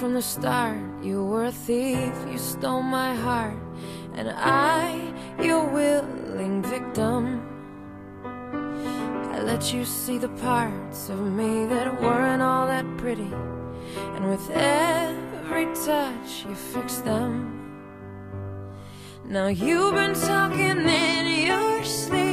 from the start. You were a thief, you stole my heart, and I, your willing victim. I let you see the parts of me that weren't all that pretty, and with every touch you fixed them. Now you've been talking in your sleep